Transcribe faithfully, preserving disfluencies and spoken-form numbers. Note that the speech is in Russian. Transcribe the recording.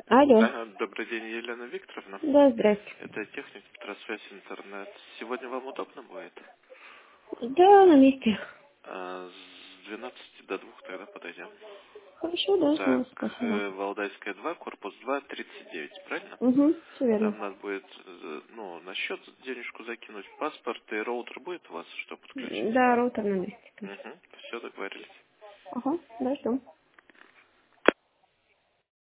Алло. Ага, добрый день, Елена Викторовна. Да, здрасте. Это техник Петросвязь интернет. Сегодня вам удобно будет? Да, на месте. А, с двенадцати до двух тогда подойдем. Хорошо, да, Так, ну, спасибо. э, Валдайская два, корпус два, тридцать девять, правильно? Угу, все верно. Там надо будет, э, ну, на счет денежку закинуть, паспорт и роутер будет у вас, что подключить? Да, роутер на месте. Угу, все договорились. Ага, да, ждем.